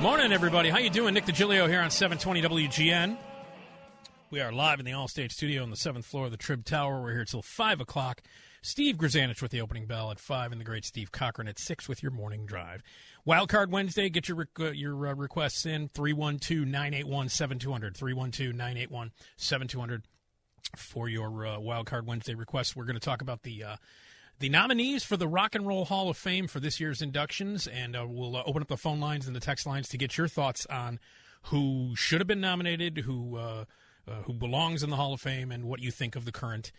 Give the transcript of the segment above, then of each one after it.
Morning, everybody. How you doing? Nick DiGilio here on 720 WGN. We are live in the Allstate studio on the 7th floor of the Trib Tower. We're here till 5 o'clock. Steve Grzanich with the opening bell at 5 and the great Steve Cochran at 6 with your morning drive. Wildcard Wednesday, get your requests in, 312-981-7200, 312-981-7200 for your Wildcard Wednesday requests. We're going to talk about the nominees for the Rock and Roll Hall of Fame for this year's inductions, and we'll open up the phone lines and the text lines to get your thoughts on who should have been nominated, who belongs in the Hall of Fame, and what you think of the current,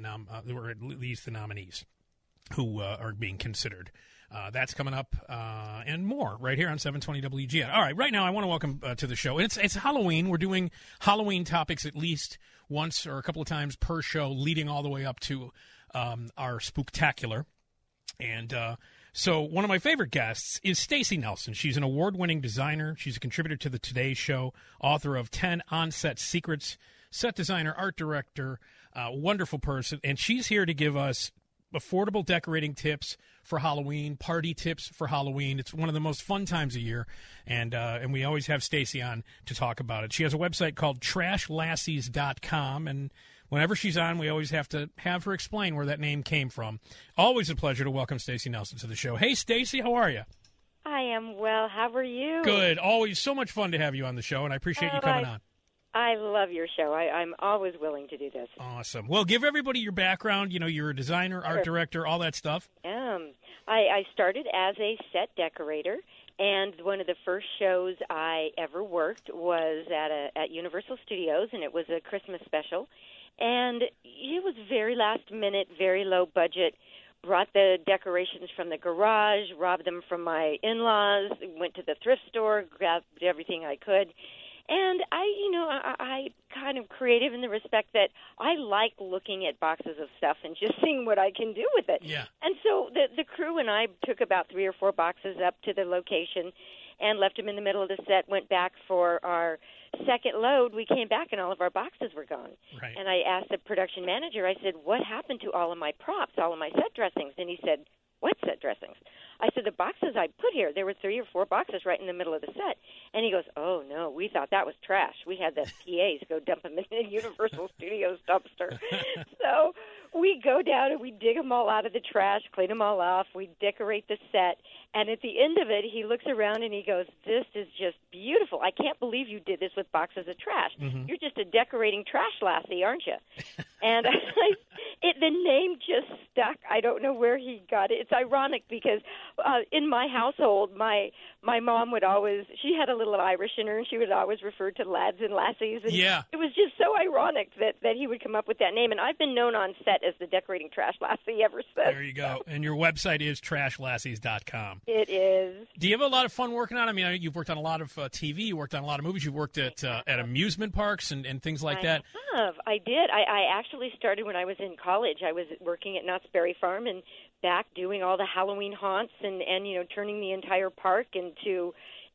or at least the nominees who are being considered. That's coming up and more right here on 720 WGN. All right, right now I want to welcome to the show. And it's Halloween. We're doing Halloween topics at least once or a couple of times per show, leading all the way up to our Spooktacular. And so one of my favorite guests is Stacey Nelson. She's an award-winning designer. She's a contributor to the Today Show, author of 10 On-Set Secrets, set designer, art director, wonderful person. And she's here to give us affordable decorating tips for Halloween, party tips for Halloween. It's one of the most fun times of year, and we always have Stacey on to talk about it. She has a website called TrashLassies.com, and whenever she's on, we always have to have her explain where that name came from. Always a pleasure to welcome Stacey Nelson to the show. Hey, Stacey, how are you? I am well. How are you? Good. Always so much fun to have you on the show, and I appreciate you coming on. I love your show. I'm always willing to do this. Awesome. Well, give everybody your background. You know, you're a designer, art director, all that stuff. I started as a set decorator, and one of the first shows I ever worked was at Universal Studios, and it was a Christmas special. And it was very last minute, very low budget. Brought the decorations from the garage, robbed them from my in-laws, went to the thrift store, grabbed everything I could. And I kind of creative in the respect that I like looking at boxes of stuff and just seeing what I can do with it. Yeah. And so the crew and I took about 3 or 4 boxes up to the location and left them in the middle of the set, went back for our second load. We came back and all of our boxes were gone. Right. And I asked the production manager, I said, what happened to all of my props, all of my set dressings? And he said, what set dressings? I said, the boxes I put here, there were 3 or 4 boxes right in the middle of the set. And he goes, oh, no, we thought that was trash. We had the PAs go dump them in the Universal Studios dumpster. So we go down and we dig them all out of the trash, clean them all off. We decorate the set. And at the end of it, he looks around and he goes, this is just beautiful. I can't believe you did this with boxes of trash. Mm-hmm. You're just a decorating trash lassie, aren't you? And the name just stuck. I don't know where he got it. It's ironic because in my household, my mom would always, she had a little Irish in her, and she would always refer to lads and lassies. And yeah. It was just so ironic that he would come up with that name. And I've been known on set as the decorating trash lassie ever since. There you go. And your website is trashlassies.com. It is. Do you have a lot of fun working on it? I mean, you've worked on a lot of TV. You worked on a lot of movies. You've worked at amusement parks and things like that. I did. I actually started when I was in college. I was working at Knott's Berry Farm and back doing all the Halloween haunts and turning the entire park into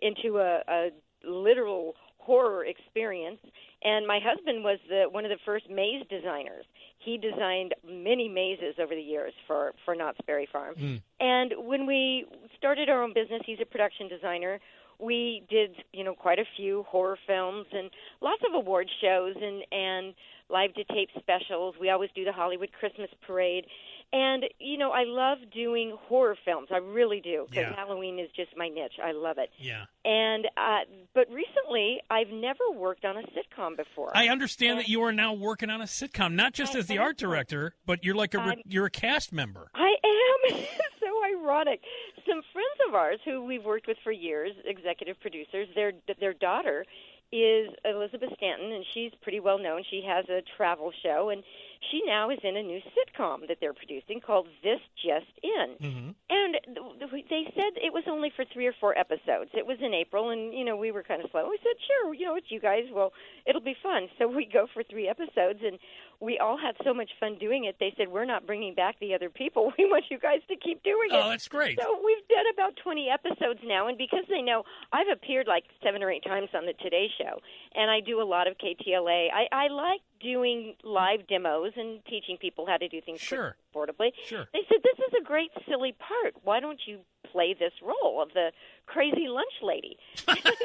a literal horror experience. And my husband was one of the first maze designers. He designed many mazes over the years for Knott's Berry Farm. Mm. And when we started our own business, he's a production designer. We did, quite a few horror films and lots of award shows and live-to-tape specials. We always do the Hollywood Christmas Parade. And, I love doing horror films. I really do, because Halloween is just my niche. I love it. Yeah. And but recently, I've never worked on a sitcom before. I understand that you are now working on a sitcom, not just as the art director, but you're like you're a cast member. I am. So ironic. Some friends of ours who we've worked with for years, executive producers, their daughter is Elizabeth Stanton, and she's pretty well known. She has a travel show, and she now is in a new sitcom that they're producing called This Just In. Mm-hmm. And they said it was only for 3 or 4 episodes. It was in April, and, we were kind of slow. We said, sure, it's you guys. Well, it'll be fun. So we go for 3 episodes, and we all had so much fun doing it. They said, we're not bringing back the other people. We want you guys to keep doing it. Oh, that's great. So we've done about 20 episodes now, and because they know I've appeared like 7 or 8 times on the Today Show, and I do a lot of KTLA. I like doing live demos and teaching people how to do things affordably. Sure. They said, this is a great, silly part. Why don't you play this role of the crazy lunch lady?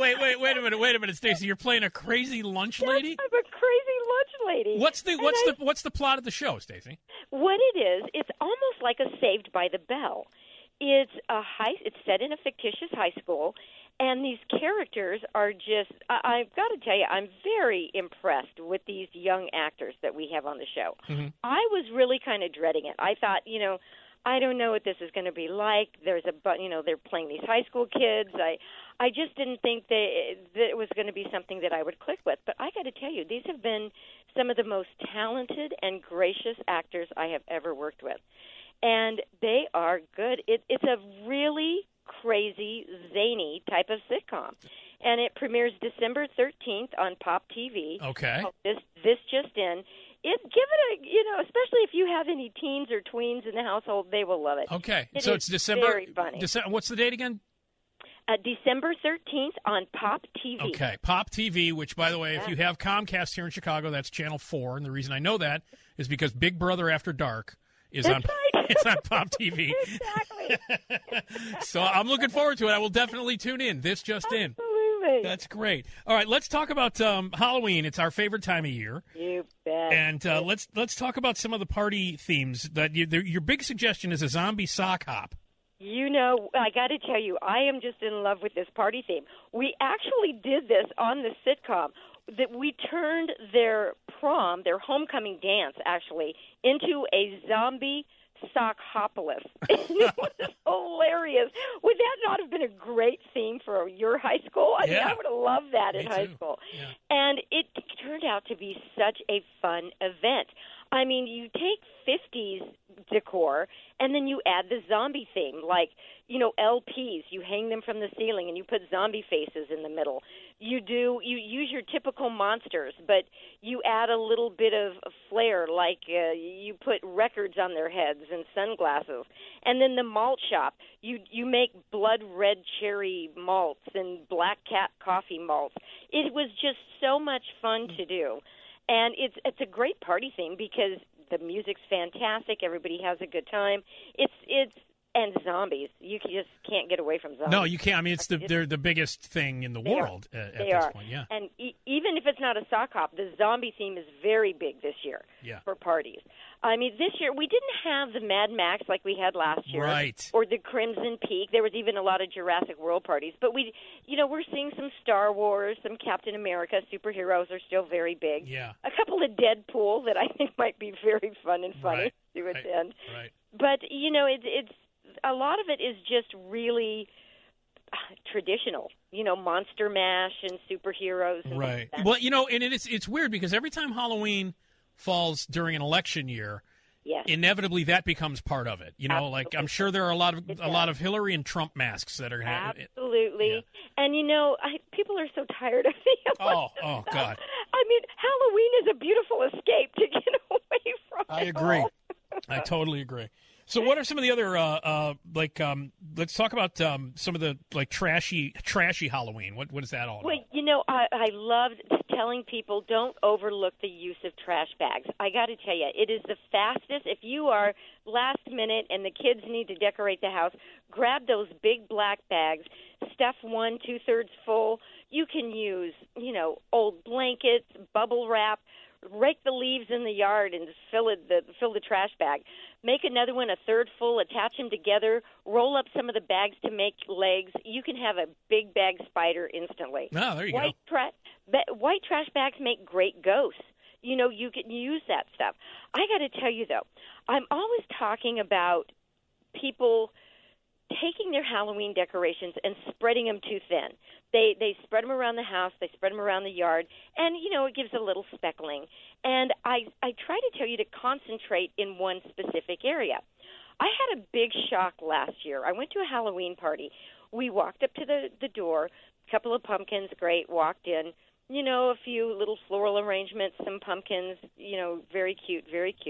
Wait a minute, Stacey. You're playing a crazy lunch lady? I'm a crazy lunch lady. What's the plot of the show, Stacey? What it is, it's almost like a Saved by the Bell. It's set in a fictitious high school, and these characters are just, I've got to tell you, I'm very impressed with these young actors that we have on the show. Mm-hmm. I was really kind of dreading it. I thought, I don't know what this is going to be like. They're playing these high school kids. I just didn't think that it was going to be something that I would click with. But I got to tell you, these have been some of the most talented and gracious actors I have ever worked with. And they are good. It's a really crazy, zany type of sitcom. And it premieres December 13th on Pop TV. Okay. This just in. Give it a, especially if you have any teens or tweens in the household, they will love it. Okay. So it's December. Very funny. What's the date again? December 13th on Pop TV. Okay, Pop TV, which, by the way, if you have Comcast here in Chicago, that's Channel 4. And the reason I know that is because Big Brother After Dark is on Pop TV. Exactly. So I'm looking forward to it. I will definitely tune in. This just in. Absolutely. That's great. All right, let's talk about Halloween. It's our favorite time of year. You bet. And let's talk about some of the party themes. That your big suggestion is a zombie sock hop. I got to tell you, I am just in love with this party theme. We actually did this on the sitcom. That we turned their prom, their homecoming dance, actually, into a zombie sock-hopolis. It was hilarious. Would that not have been a great theme for your high school? I mean, I would have loved that in high school. Yeah. And it turned out to be such a fun event. I mean, you take 50s decor, and then you add the zombie theme, like, LPs. You hang them from the ceiling, and you put zombie faces in the middle. You use your typical monsters, but you add a little bit of flair, like you put records on their heads and sunglasses. And then the malt shop, you make blood red cherry malts and black cat coffee malts. It was just so much fun to do. And it's a great party theme because the music's fantastic. Everybody has a good time. And zombies. You just can't get away from zombies. No, you can't. I mean, they're the biggest thing in the world at this point. Yeah. And even if it's not a sock hop, the zombie theme is very big this year for parties. I mean, this year we didn't have the Mad Max like we had last year, right? Or the Crimson Peak. There was even a lot of Jurassic World parties. But we're seeing some Star Wars, some Captain America. Superheroes are still very big. Yeah. A couple of Deadpool that I think might be very fun and funny to attend. Right. But it's a lot of it is just really traditional, Monster Mash and superheroes. And right. Well, and it's weird because every time Halloween falls during an election year, inevitably that becomes part of it. Like I'm sure there are a lot of Hillary and Trump masks that are going to absolutely. Yeah. And people are so tired of the oh God. I mean, Halloween is a beautiful escape to get away from. I agree. I totally agree. So what are some of the other, let's talk about some of the, trashy Halloween. What is that all about? Well, I love telling people don't overlook the use of trash bags. I got to tell you, it is the fastest. If you are last minute and the kids need to decorate the house, grab those big black bags, stuff 1 2/3 full. You can use, old blankets, bubble wrap, rake the leaves in the yard and fill the trash bag. Make another one 1/3 full, attach them together, roll up some of the bags to make legs. You can have a big bag spider instantly. Oh, there you go. White trash bags make great ghosts. You can use that stuff. I got to tell you, though, I'm always talking about people taking their Halloween decorations and spreading them too thin. They spread them around the house, they spread them around the yard, and, it gives a little speckling. And I try to tell you to concentrate in one specific area. I had a big shock last year. I went to a Halloween party. We walked up to the door, a couple of pumpkins, great, walked in, a few little floral arrangements, some pumpkins, very cute,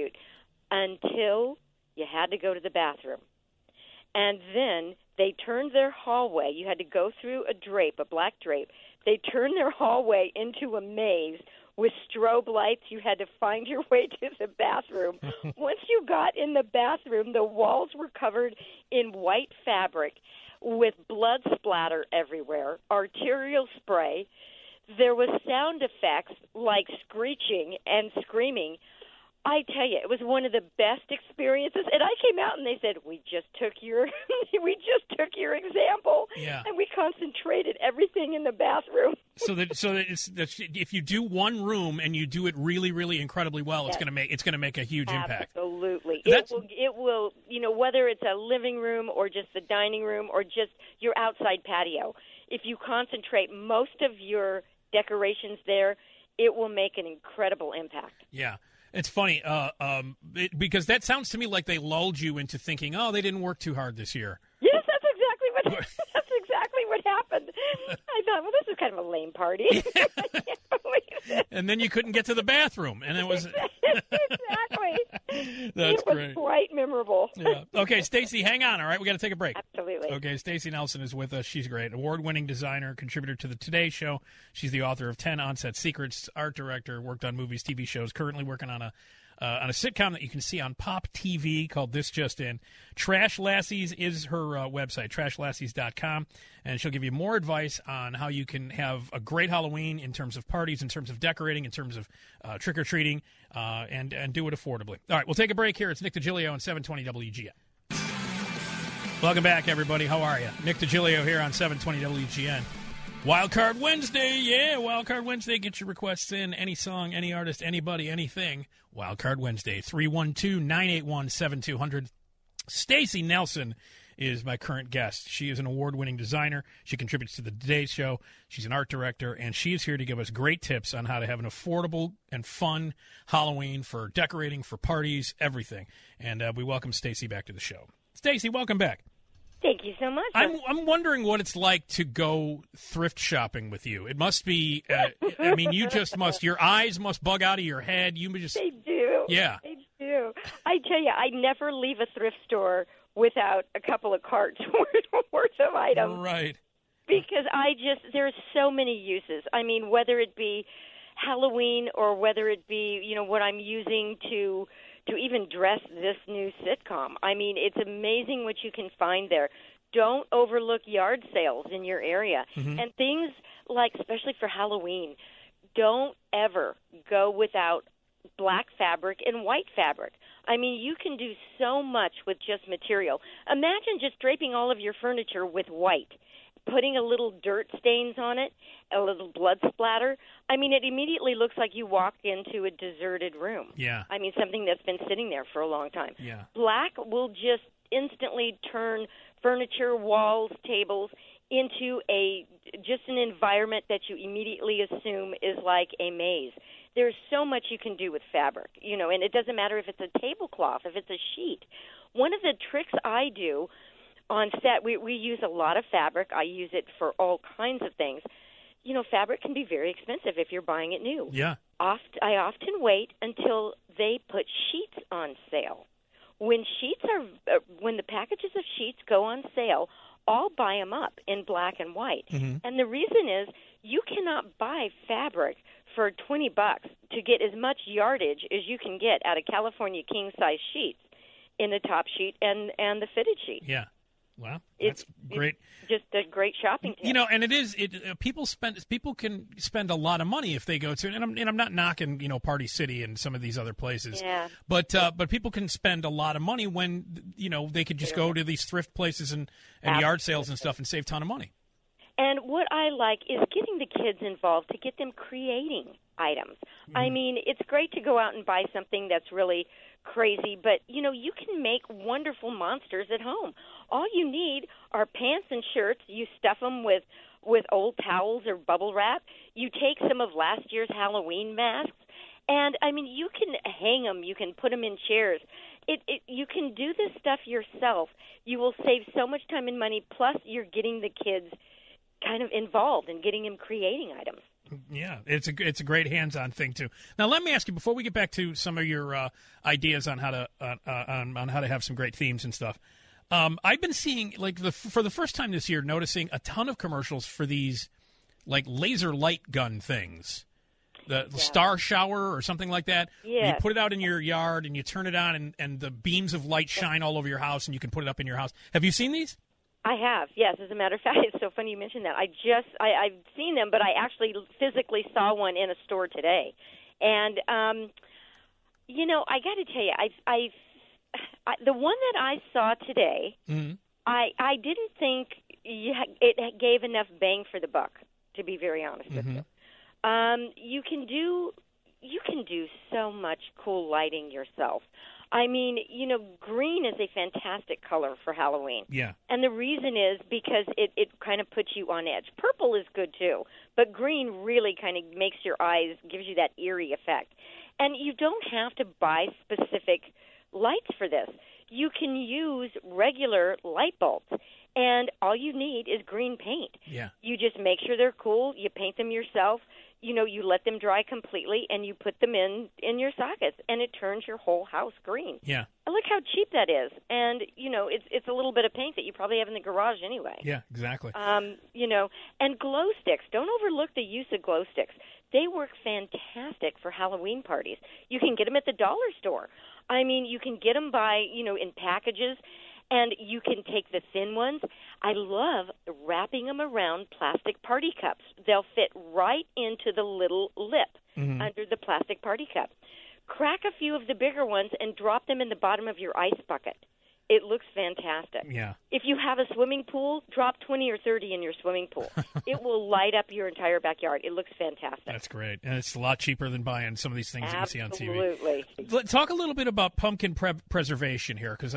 until you had to go to the bathroom. And then they turned their hallway. You had to go through a black drape. They turned their hallway into a maze with strobe lights. You had to find your way to the bathroom. Once you got in the bathroom, the walls were covered in white fabric with blood splatter everywhere, arterial spray. There was sound effects like screeching and screaming. I tell you, it was one of the best experiences. And I came out and they said, "We just took your example, and we concentrated everything in the bathroom." So that if you do one room and you do it really, really incredibly well, yes. it's gonna make a huge impact. Absolutely, it will. Whether it's a living room or just the dining room or just your outside patio, if you concentrate most of your decorations there, it will make an incredible impact. Yeah. It's funny because that sounds to me like they lulled you into thinking, "Oh, they didn't work too hard this year." Yes, that's exactly what happened. I thought, well, this is kind of a lame party. I can't believe it. And then you couldn't get to the bathroom, and it was exactly. That's it was great. Quite memorable. Yeah. Okay, Stacy, hang on. All right, we got to take a break. Absolutely. Okay, Stacy Nelson is with us. She's great, award-winning designer, contributor to the Today Show. She's the author of 10 On-Set Secrets, art director, worked on movies, TV shows. Currently working on a sitcom that you can see on Pop TV called This Just In. Trash Lassies is her website, trashlassies.com, and she'll give you more advice on how you can have a great Halloween in terms of parties, in terms of decorating, in terms of trick-or-treating, and do it affordably. All right, we'll take a break here. It's Nick DiGilio on 720 WGN. Welcome back, everybody. How are you? Nick DiGilio here on 720 WGN. Wildcard Wednesday, yeah, Wildcard Wednesday. Get your requests in. Any song, any artist, anybody, anything. Wildcard Wednesday, 312-981-7200. Stacy Nelson is my current guest. She is an award-winning designer. She contributes to the Today Show. She's an art director, and she is here to give us great tips on how to have an affordable and fun Halloween for decorating, for parties, everything. And we welcome Stacy back to the show. Stacy, welcome back. Thank you so much. I'm wondering what it's like to go thrift shopping with you. It must be, I mean, you just must, your eyes must bug out of your head. You just, They do. Yeah. They do. I tell you, I never leave a thrift store without a couple of carts worth of items. Right. Because there's so many uses. I mean, whether it be Halloween or whether it be, what I'm using to even dress this new sitcom. I mean, it's amazing what you can find there. Don't overlook yard sales in your area. Mm-hmm. And things like, especially for Halloween, don't ever go without black fabric and white fabric. I mean, you can do so much with just material. Imagine just draping all of your furniture with white, putting a little dirt stains on it, a little blood splatter. I mean, it immediately looks like you walked into a deserted room. Yeah. I mean, something that's been sitting there for a long time. Yeah. Black will just instantly turn furniture, walls, tables into just an environment that you immediately assume is like a maze. There's so much you can do with fabric, and it doesn't matter if it's a tablecloth, if it's a sheet. One of the tricks I do on set, we use a lot of fabric. I use it for all kinds of things. Fabric can be very expensive if you're buying it new. Yeah. I often wait until they put sheets on sale. When the packages of sheets go on sale, I'll buy them up in black and white. Mm-hmm. And the reason is you cannot buy fabric for $20 to get as much yardage as you can get out of California king-size sheets in the top sheet and the fitted sheet. Yeah. Wow, that's great. It's just a great shopping tip. And it is. People can spend a lot of money if they go to, and I'm not knocking, Party City and some of these other places. Yeah. But people can spend a lot of money when they could just go to these thrift places and yard sales and stuff and save a ton of money. And what I like is getting the kids involved to get them creating items. Mm-hmm. I mean, it's great to go out and buy something that's really crazy, but, you can make wonderful monsters at home. All you need are pants and shirts. You stuff them with old towels or bubble wrap. You take some of last year's Halloween masks, and, I mean, you can hang them. You can put them in chairs. You can do this stuff yourself. You will save so much time and money, plus you're getting the kids kind of involved and getting them creating items. Yeah, it's a great hands-on thing too. Now, let me ask you before we get back to some of your ideas on how to on how to have some great themes and stuff. I've been seeing for the first time this year, noticing a ton of commercials for these like laser light gun things, the star shower or something like that. Yeah, you put it out in your yard and you turn it on, and the beams of light shine all over your house, and you can put it up in your house. Have you seen these? I have, yes. As a matter of fact, it's so funny you mentioned that. I've seen them, but I actually physically saw one in a store today. And, I got to tell you, the one that I saw today, Mm-hmm. I didn't think it gave enough bang for the buck, to be very honest with you. You can do so much cool lighting yourself. I mean, green is a fantastic color for Halloween. Yeah. And the reason is because it kind of puts you on edge. Purple is good too, but green really kind of makes your eyes, gives you that eerie effect. And you don't have to buy specific lights for this. You can use regular light bulbs, and all you need is green paint. Yeah. You just make sure they're cool. You paint them yourself. You let them dry completely, and you put them in your sockets, and it turns your whole house green. Yeah. And look how cheap that is. And, it's a little bit of paint that you probably have in the garage anyway. Yeah, exactly. And glow sticks. Don't overlook the use of glow sticks. They work fantastic for Halloween parties. You can get them at the dollar store. I mean, you can get them in packages, and you can take the thin ones. I love wrapping them around plastic party cups. They'll fit right into the little lip under the plastic party cup. Crack a few of the bigger ones and drop them in the bottom of your ice bucket. It looks fantastic. Yeah. If you have a swimming pool, drop 20 or 30 in your swimming pool. It will light up your entire backyard. It looks fantastic. That's great. And it's a lot cheaper than buying some of these things that you see on TV. Absolutely. Talk a little bit about pumpkin preservation here, because,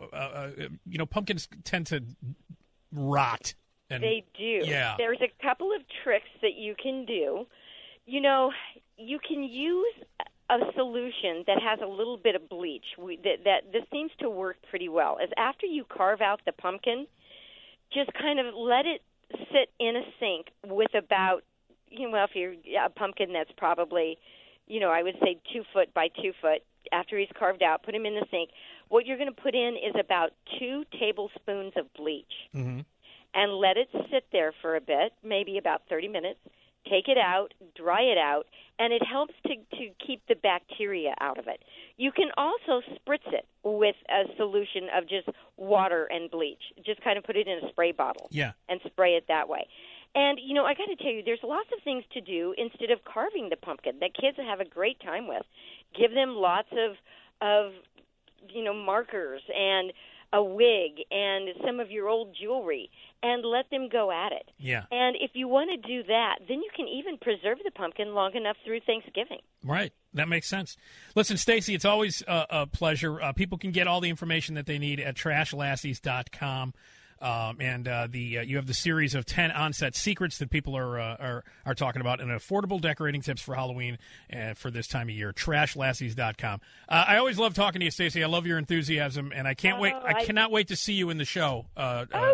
pumpkins tend to rot. And, they do. Yeah. There's a couple of tricks that you can do. You can use a solution that has a little bit of bleach. This seems to work pretty well. As after you carve out the pumpkin, just kind of let it sit in a sink with about, if you're a pumpkin that's probably, I would say 2 foot by 2 foot. After he's carved out, put him in the sink. What you're going to put in is about 2 tablespoons of bleach, and let it sit there for a bit, maybe about 30 minutes. Take it out, dry it out, and it helps to keep the bacteria out of it. You can also spritz it with a solution of just water and bleach. Just kind of put it in a spray bottle and spray it that way. And, I got to tell you, there's lots of things to do instead of carving the pumpkin that kids have a great time with. Give them lots of markers and a wig and some of your old jewelry, and let them go at it. Yeah. And if you want to do that, then you can even preserve the pumpkin long enough through Thanksgiving. Right. That makes sense. Listen, Stacy, it's always a pleasure. People can get all the information that they need at trashlassies.com. You have the series of 10 onset secrets that people are talking about, and affordable decorating tips for Halloween for this time of year. Trashlassies.com. I always love talking to you, Stacy. I love your enthusiasm, and I can't wait. I cannot wait to see you in the show. Good.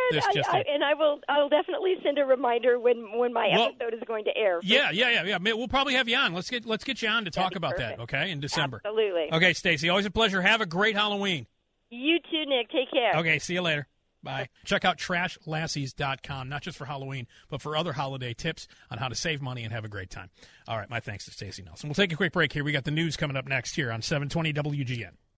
I'll definitely send a reminder when my episode is going to air. Yeah. We'll probably have you on. Let's get you on to talk about that. Okay, in December. Absolutely. Okay, Stacy. Always a pleasure. Have a great Halloween. You too, Nick. Take care. Okay. See you later. Bye. Check out trashlassies.com, not just for Halloween, but for other holiday tips on how to save money and have a great time. All right, my thanks to Stacy Nelson. We'll take a quick break here. We got the news coming up next here on 720 WGN.